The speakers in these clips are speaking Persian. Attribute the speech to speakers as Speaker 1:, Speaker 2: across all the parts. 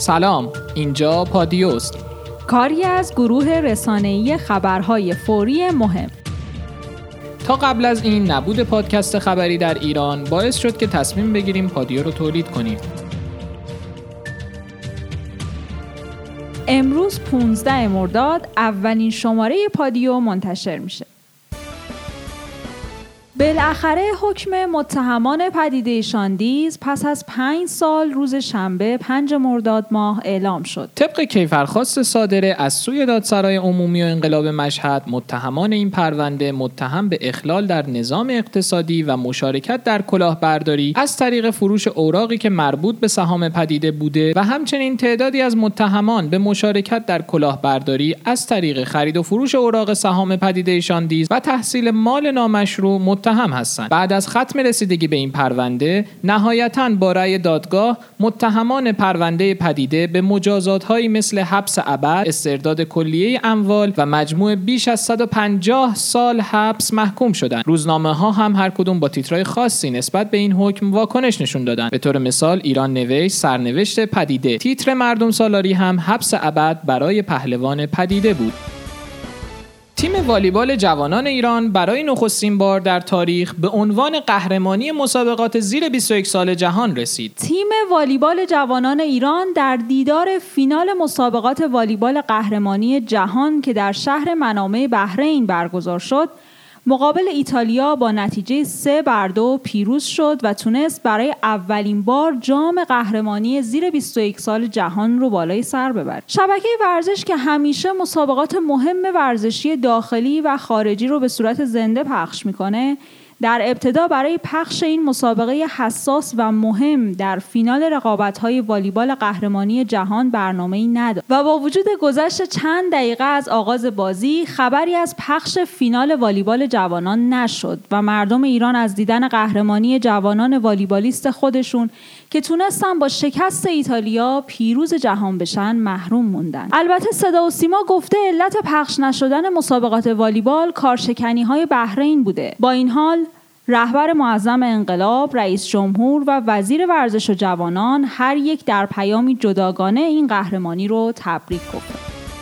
Speaker 1: سلام، اینجا پادیوست،
Speaker 2: کاری از گروه رسانه‌ای خبرهای فوری مهم.
Speaker 1: تا قبل از این نبود پادکست خبری در ایران باعث شد که تصمیم بگیریم پادیو رو تولید کنیم.
Speaker 2: امروز 15 مرداد اولین شماره پادیو منتشر میشه. بالاخره حکم متهمان پدیده شاندیز پس از 5 سال روز شنبه 5 مرداد ماه اعلام شد.
Speaker 1: طبق کیفرخواست صادره از سوی دادسرای عمومی و انقلاب مشهد، متهمان این پرونده متهم به اخلال در نظام اقتصادی و مشارکت در کلاهبرداری از طریق فروش اوراقی که مربوط به سهام پدیده بوده و همچنین تعدادی از متهمان به مشارکت در کلاهبرداری از طریق خرید و فروش اوراق سهام پدیده شاندیز و تحصیل مال نامشروع متهم هستند. بعد از ختم رسیدگی به این پرونده، نهایتاً با رأی دادگاه متهمان پرونده پدیده به مجازات‌هایی مثل حبس ابد، استرداد کلیه اموال و مجموع بیش از 150 سال حبس محکوم شدند. روزنامه‌ها هم هر کدوم با تیترهای خاصی نسبت به این حکم واکنش نشون دادند. به طور مثال ایران نوشت سرنوشت پدیده، تیتر مردم سالاری هم حبس ابد برای پهلوان پدیده بود. تیم والیبال جوانان ایران برای نخستین بار در تاریخ به عنوان قهرمانی مسابقات زیر 21 سال جهان رسید.
Speaker 2: تیم والیبال جوانان ایران در دیدار فینال مسابقات والیبال قهرمانی جهان که در شهر منامه بحرین برگزار شد، مقابل ایتالیا با نتیجه 3-2 پیروز شد و تونست برای اولین بار جام قهرمانی زیر 21 سال جهان رو بالای سر ببره. شبکه ورزش که همیشه مسابقات مهم ورزشی داخلی و خارجی رو به صورت زنده پخش میکنه، در ابتدا برای پخش این مسابقه حساس و مهم در فینال رقابت‌های والیبال قهرمانی جهان برنامه‌ای نداشت و با وجود گذشت چند دقیقه از آغاز بازی خبری از پخش فینال والیبال جوانان نشد و مردم ایران از دیدن قهرمانی جوانان والیبالیست خودشون که تونستن با شکست ایتالیا پیروز جهان بشن محروم موندن. البته صدا و سیما گفته علت پخش نشدن مسابقات والیبال کارشکنی‌های بحرین بوده. با این حال رهبر معظم انقلاب، رئیس جمهور و وزیر ورزش و جوانان هر یک در پیامی جداگانه این قهرمانی رو تبریک گفتند.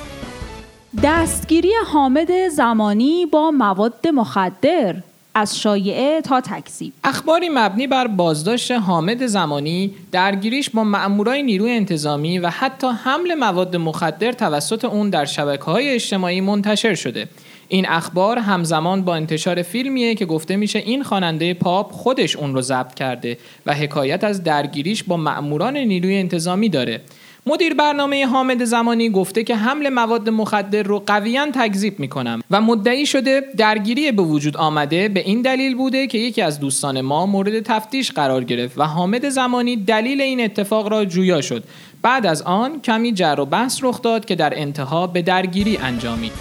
Speaker 2: دستگیری حامد زمانی با مواد مخدر، از شایعه تا تکذیب.
Speaker 1: اخباری مبنی بر بازداشت حامد زمانی، درگیریش با مأمورای نیروی انتظامی و حتی حمل مواد مخدر توسط اون در شبکه‌های اجتماعی منتشر شده. این اخبار همزمان با انتشار فیلمیه که گفته میشه این خواننده پاپ خودش اون رو ضبط کرده و حکایت از درگیریش با مأموران نیروی انتظامی داره. مدیر برنامه حامد زمانی گفته که حمل مواد مخدر رو قویاً تکذیب میکنم و مدعی شده درگیری به وجود آمده به این دلیل بوده که یکی از دوستان ما مورد تفتیش قرار گرفت و حامد زمانی دلیل این اتفاق را جویا شد. بعد از آن کمی جر و بحث رخ داد که در انتها به درگیری انجامید.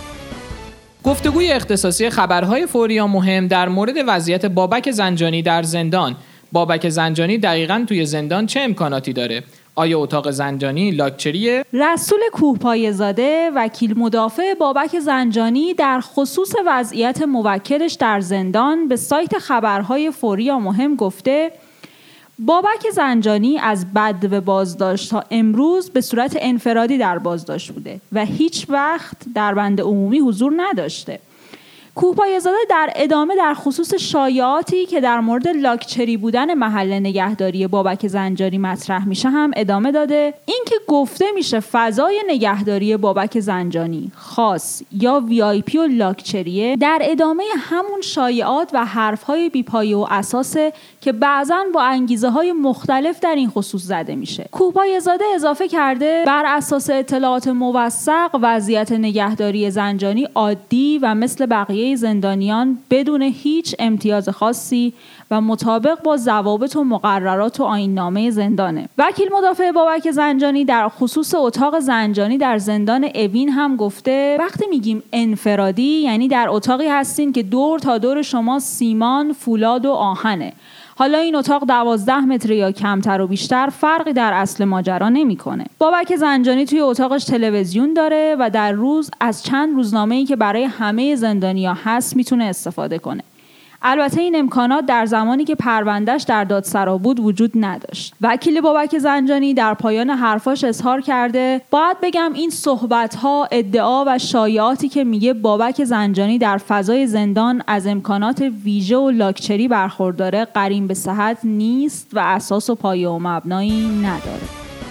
Speaker 1: گفتگوی اختصاصی خبرهای فوری و مهم در مورد وضعیت بابک زنجانی در زندان. بابک زنجانی دقیقاً توی زندان چه امکاناتی داره؟ آیا اتاق زنجانی لاکچریه؟
Speaker 2: رسول کوهپایه‌زاده، وکیل مدافع بابک زنجانی، در خصوص وضعیت موکلش در زندان به سایت خبرهای فوری و مهم گفته بابک زنجانی از بدو بازداشت تا امروز به صورت انفرادی در بازداشت بوده و هیچ وقت در بند عمومی حضور نداشته. کوهپایه‌زاده در ادامه در خصوص شایعاتی که در مورد لاکچری بودن محل نگهداری بابک زنجانی مطرح میشه هم ادامه داده این که گفته میشه فضای نگهداری بابک زنجانی خاص یا VIP و لاکچریه در ادامه همون شایعات و حرفهای بیپایه و اساسه که بعضاً با انگیزه‌های مختلف در این خصوص زده میشه. کوهپایه‌زاده اضافه کرده بر اساس اطلاعات موثق وضعیت نگهداری زنجانی عادی و مثل بقیه زندانیان بدون هیچ امتیاز خاصی و مطابق با ضوابط و مقررات و آیین‌نامه زندانه. وکیل مدافع بابک زنجانی در خصوص اتاق زنجانی در زندان اوین هم گفته وقتی میگیم انفرادی یعنی در اتاقی هستین که دور تا دور شما سیمان، فولاد و آهنه. حالا این اتاق 12 متر یا کمتر و بیشتر فرقی در اصل ماجرا نمی‌کنه. بابک زنجانی توی اتاقش تلویزیون داره و در روز از چند روزنامه‌ای که برای همه زندانی‌ها هست میتونه استفاده کنه. البته این امکانات در زمانی که پروندهش در دادسرا بود وجود نداشت. وکیل بابک زنجانی در پایان حرفاش اظهار کرده باید بگم این صحبت‌ها، ادعا و شایعاتی که میگه بابک زنجانی در فضای زندان از امکانات ویژه و لاکچری برخورداره قرین به صحت نیست و اساس و پایه و مبنایی نداره.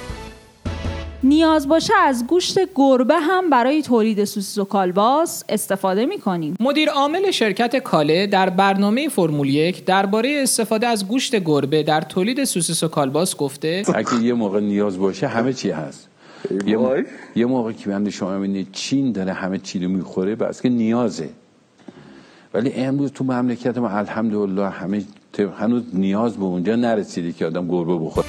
Speaker 2: نیاز باشه از گوشت گربه هم برای تولید سوسیس و کالباس استفاده می‌کنیم.
Speaker 1: مدیر عامل شرکت کاله در برنامه فرمول 1 درباره استفاده از گوشت گربه در تولید سوسیس و کالباس گفته
Speaker 3: اگه یه موقع نیاز باشه همه چی هست. یه موقع که بنده شما می‌بینید چین داره همه چی رو می‌خوره بس که نیازه. ولی امروز تو مملکت ما الحمدلله همه هنوز نیاز به اونجا نرسیده که آدم گربه بخوره.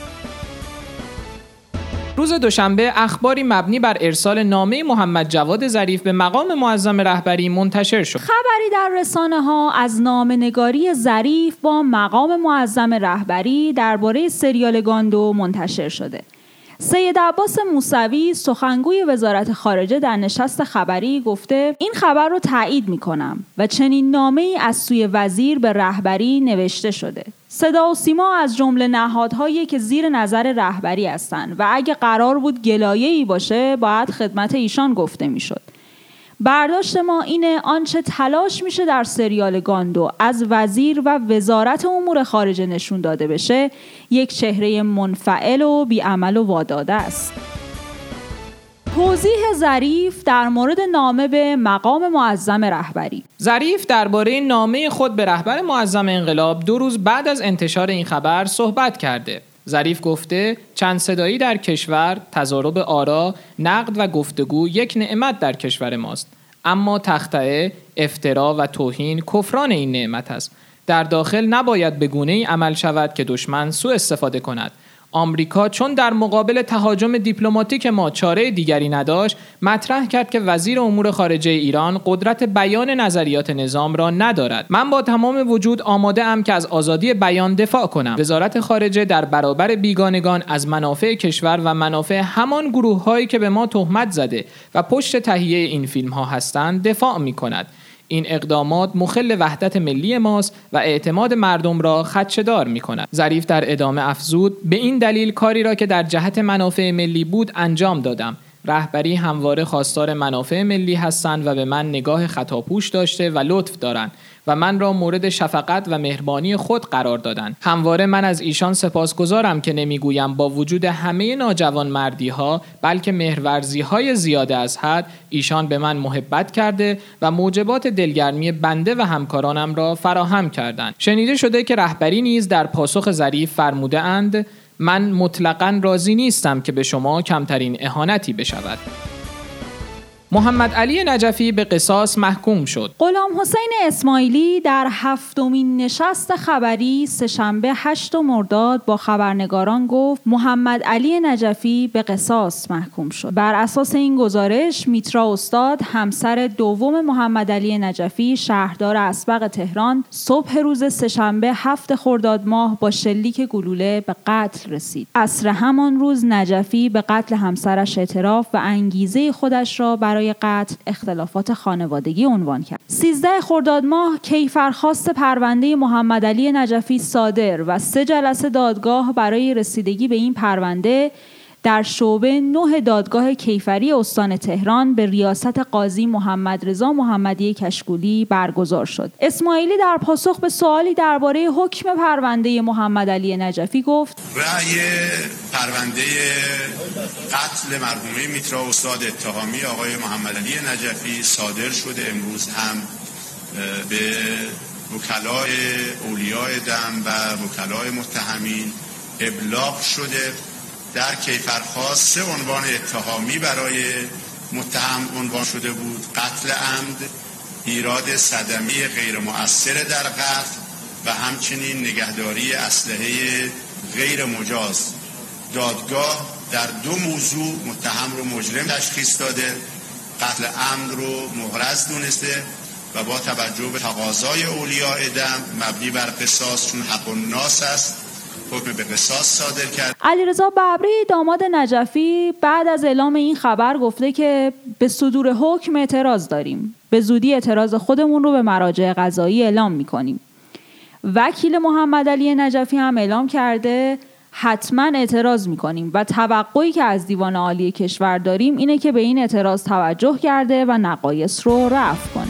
Speaker 1: روز دوشنبه اخباری مبنی بر ارسال نامه محمد جواد ظریف به مقام معظم رهبری منتشر شد.
Speaker 2: خبری در رسانه‌ها از نامه‌نگاری ظریف با مقام معظم رهبری درباره سریال گاندو منتشر شده. سید عباس موسوی سخنگوی وزارت خارجه در نشست خبری گفته این خبر رو تایید می‌کنم و چنین نامه‌ای از سوی وزیر به رهبری نوشته شده. صدا و سیما از جمله نهادهایی که زیر نظر رهبری هستند و اگه قرار بود گلایه‌ای باشه باید خدمت ایشان گفته میشد. برداشت ما اینه آنچه تلاش میشه در سریال گاندو از وزیر و وزارت امور خارجه نشون داده بشه یک چهره منفعل و بی‌عمل و واداده است. توضیح ظریف در مورد نامه به مقام معظم رهبری.
Speaker 1: ظریف درباره نامه خود به رهبر معظم انقلاب 2 روز بعد از انتشار این خبر صحبت کرده. ظریف گفته چند صدایی در کشور، تضارب آرا، نقد و گفتگو یک نعمت در کشور ماست، اما تخطئه، افترا و توهین کفران این نعمت است. در داخل نباید به گونه‌ای عمل شود که دشمن سوء استفاده کند. آمریکا چون در مقابل تهاجم دیپلماتیک ما چاره دیگری نداشت، مطرح کرد که وزیر امور خارجه ایران قدرت بیان نظریات نظام را ندارد. من با تمام وجود آماده ام که از آزادی بیان دفاع کنم. وزارت خارجه در برابر بیگانگان از منافع کشور و منافع همان گروه‌هایی که به ما تهمت زده و پشت تهیه این فیلم‌ها هستند دفاع می‌کند. این اقدامات مخل وحدت ملی ماست و اعتماد مردم را خدشه‌دار می‌کند. ظریف در ادامه افزود به این دلیل کاری را که در جهت منافع ملی بود انجام دادم. رهبری همواره خواستار منافع ملی هستند و به من نگاه خطاپوش داشته و لطف دارند و من را مورد شفقت و مهربانی خود قرار دادند. همواره من از ایشان سپاسگزارم که نمیگویم با وجود همه ناجوانمردی‌ها بلکه مهرورزی‌های زیاده از حد ایشان به من محبت کرده و موجبات دلگرمی بنده و همکارانم را فراهم کردند. شنیده شده که رهبری نیز در پاسخ ظریف فرموده اند من مطلقاً راضی نیستم که به شما کمترین اهانتی بشود. محمد علی نجفی به قصاص محکوم شد.
Speaker 2: غلام حسین اسماعیلی در 7مین نشست خبری سه‌شنبه 8 مرداد با خبرنگاران گفت محمد علی نجفی به قصاص محکوم شد. بر اساس این گزارش میترا استاد همسر دوم محمد علی نجفی شهردار اسبق تهران صبح روز سه‌شنبه 7 خرداد ماه با شلیک گلوله به قتل رسید. عصر همان روز نجفی به قتل همسرش اعتراف و انگیزه خودش را برای قتل اختلافات خانوادگی عنوان کرد. 13 خرداد ماه کیفرخواست پرونده محمد علی نجفی صادر و 3 جلسه دادگاه برای رسیدگی به این پرونده در شعبه 9 دادگاه کیفری استان تهران به ریاست قاضی محمد رضا محمدی کشکولی برگزار شد. اسماعیلی در پاسخ به سوالی درباره حکم پرونده محمد علی نجفی گفت:
Speaker 4: رأی پرونده قتل مرحومه میترا استاد اتهامی آقای محمد علی نجفی صادر شده. امروز هم به وکلای اولیاء دم و وکلای متهمین ابلاغ شده. در کیفرخواست 3 عنوان اتهامی برای متهم عنوان شده بود: قتل عمد، ایراد صدمه غیر مؤثر در قتل و همچنین نگهداری اسلحه غیر مجاز. دادگاه در 2 موضوع متهم رو مجرم تشخیص داده، قتل عمد رو محرز دونسته و با توجه به تقاضای اولیاء دم مبنی بر قصاص چون حق الناس است حکم به قصاص صادر کرد.
Speaker 2: علیرضا ببری داماد نجفی بعد از اعلام این خبر گفته که به صدور حکم اعتراض داریم. به زودی اعتراض خودمون رو به مراجع قضایی اعلام می‌کنیم. وکیل محمد علی نجفی هم اعلام کرده حتما اعتراض میکنیم و توقعی که از دیوان عالی کشور داریم اینه که به این اعتراض توجه کرده و نقایص رو رفع کنه.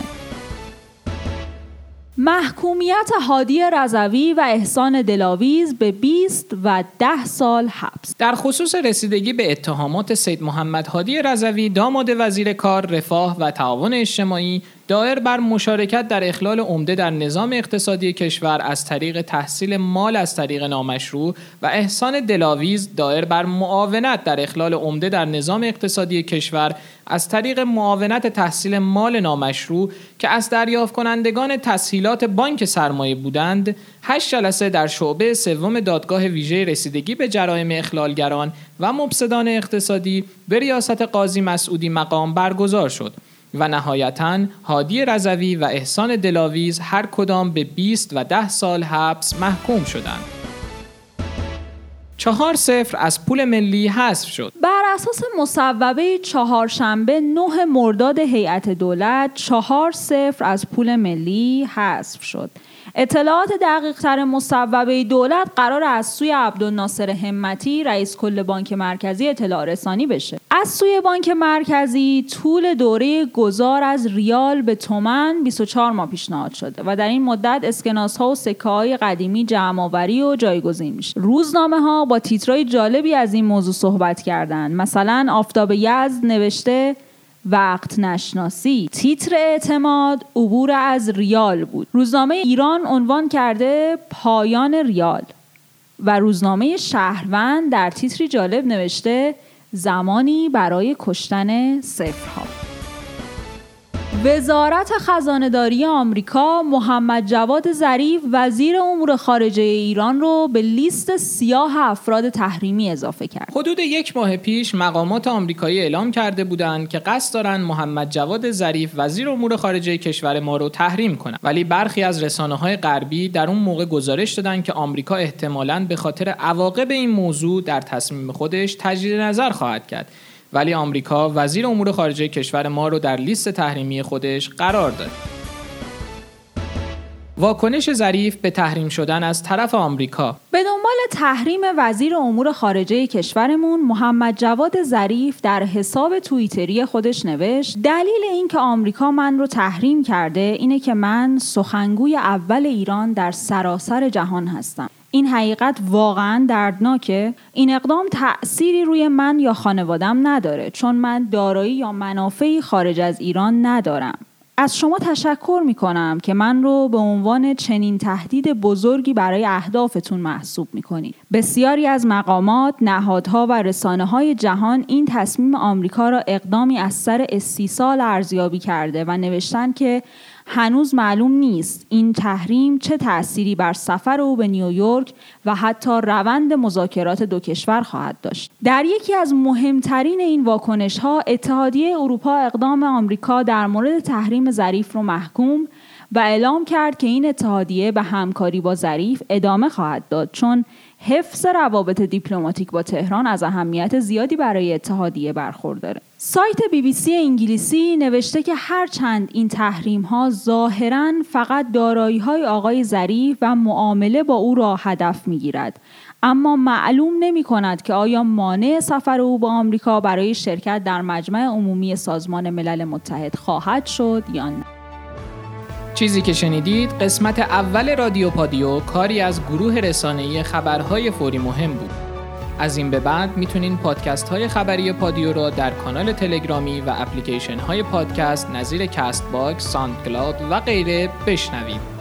Speaker 2: محکومیت هادی رضوی و احسان دلاویز به 20 و 10 سال حبس.
Speaker 1: در خصوص رسیدگی به اتهامات سید محمد هادی رضوی داماد وزیر کار، رفاه و تعاون اجتماعی دایر بر مشارکت در اخلال عمده در نظام اقتصادی کشور از طریق تحصیل مال از طریق نامشروع و احسان دلاویز دایر بر معاونت در اخلال عمده در نظام اقتصادی کشور از طریق معاونت تحصیل مال نامشروع که از دریافت کنندگان تسهیلات بانک سرمایه بودند 8 جلسه در شعبه سوم دادگاه ویژه رسیدگی به جرایم اخلالگران و مفسدان اقتصادی به ریاست قاضی مسعودی مقام برگزار شد و نهایتاً هادی رضوی و احسان دلاویز هر کدام به 20 و 10 سال حبس محکوم شدند. 4-0 از پول ملی حذف شد.
Speaker 2: بر اساس مصوبه چهارشنبه 9 مرداد هیئت دولت 4-0 از پول ملی حذف شد. اطلاعات دقیق‌تر مصوبه دولت قرار از سوی عبدالناصر همتی رئیس کل بانک مرکزی اطلاع رسانی بشه. از سوی بانک مرکزی طول دوره گذار از ریال به تومان 24 ماه پیشنهاد شده و در این مدت اسکناس‌ها و سکه‌های قدیمی جمع‌آوری و جایگزین میشه. روزنامه‌ها با تیترهای جالبی از این موضوع صحبت کردند. مثلا آفتاب یزد نوشته وقت نشناسی، تیتر اعتماد عبور از ریال بود. روزنامه ایران عنوان کرده پایان ریال و روزنامه شهروند در تیتری جالب نوشته زمانی برای کشتن صفرها. وزارت خزانه‌داری آمریکا محمد جواد ظریف وزیر امور خارجه ایران رو به لیست سیاه افراد تحریمی اضافه کرد.
Speaker 1: حدود 1 ماه پیش مقامات آمریکایی اعلام کرده بودند که قصد دارند محمد جواد ظریف وزیر امور خارجه کشور ما رو تحریم کنند، ولی برخی از رسانه‌های غربی در اون موقع گزارش دادند که آمریکا احتمالاً به خاطر عواقب این موضوع در تصمیم خودش تجدید نظر خواهد کرد. ولی آمریکا وزیر امور خارجه کشور ما رو در لیست تحریمی خودش قرار داد. واکنش ظریف به تحریم شدن از طرف آمریکا.
Speaker 2: به دنبال تحریم وزیر امور خارجه کشورمون محمد جواد ظریف در حساب توییتری خودش نوشت دلیل این که آمریکا من رو تحریم کرده اینه که من سخنگوی اول ایران در سراسر جهان هستم. این حقیقت واقعاً دردناکه. این اقدام تأثیری روی من یا خانوادم نداره چون من دارایی یا منافعی خارج از ایران ندارم. از شما تشکر میکنم که من رو به عنوان چنین تهدید بزرگی برای اهدافتون محسوب میکنید. بسیاری از مقامات، نهادها و رسانه‌های جهان این تصمیم آمریکا را اقدامی از سر استیصال ارزیابی کرده و نوشتن که هنوز معلوم نیست این تحریم چه تأثیری بر سفر او به نیویورک و حتی روند مذاکرات دو کشور خواهد داشت. در یکی از مهمترین این واکنش‌ها اتحادیه اروپا اقدام آمریکا در مورد تحریم ظریف رو محکوم و اعلام کرد که این اتحادیه به همکاری با ظریف ادامه خواهد داد چون حفظ روابط دیپلماتیک با تهران از اهمیت زیادی برای اتحادیه برخورداره. سایت BBC انگلیسی نوشته که هرچند این تحریم‌ها ظاهراً فقط دارایی‌های آقای ظریف و معامله با او را هدف می‌گیرد، اما معلوم نمی‌کند که آیا مانع سفر او با آمریکا برای شرکت در مجمع عمومی سازمان ملل متحد خواهد شد یا نه.
Speaker 1: چیزی که شنیدید قسمت اول رادیو پادیو، کاری از گروه رسانه‌ای خبرهای فوری مهم بود. از این به بعد میتونین پادکست های خبری پادیو را در کانال تلگرامی و اپلیکیشن های پادکست نظیر کست باکس، ساوندکلاود و غیره بشنوید.